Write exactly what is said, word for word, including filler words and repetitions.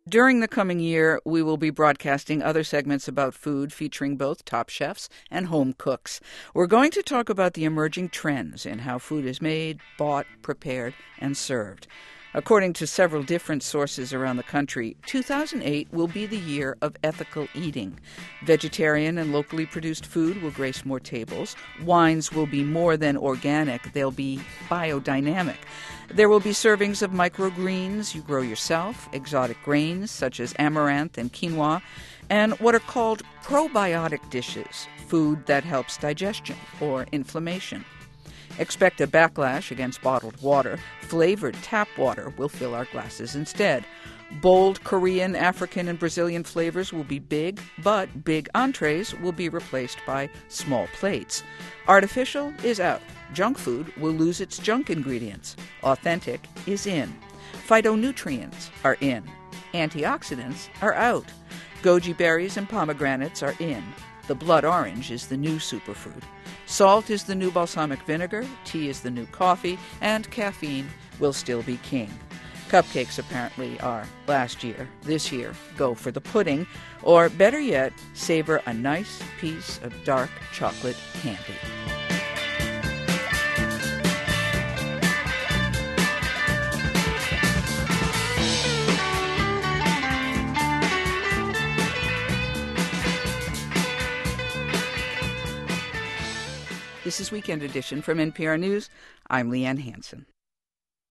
During the coming year, we will be broadcasting other segments about food featuring both top chefs and home cooks. We're going to talk about the emerging trends in how food is made, bought, prepared, and served. According to several different sources around the country, two thousand eight will be the year of ethical eating. Vegetarian and locally produced food will grace more tables. Wines will be more than organic, they'll be biodynamic. There will be servings of microgreens you grow yourself, exotic grains such as amaranth and quinoa, and what are called probiotic dishes, food that helps digestion or inflammation. Expect a backlash against bottled water. Flavored tap water will fill our glasses instead. Bold Korean, African, and Brazilian flavors will be big, but big entrees will be replaced by small plates. Artificial is out. Junk food will lose its junk ingredients. Authentic is in. Phytonutrients are in. Antioxidants are out. Goji berries and pomegranates are in. The blood orange is the new superfood. Salt is the new balsamic vinegar, tea is the new coffee, and caffeine will still be king. Cupcakes apparently are last year. This year, go for the pudding, or better yet, savor a nice piece of dark chocolate candy. This is Weekend Edition from N P R News. I'm Leanne Hansen.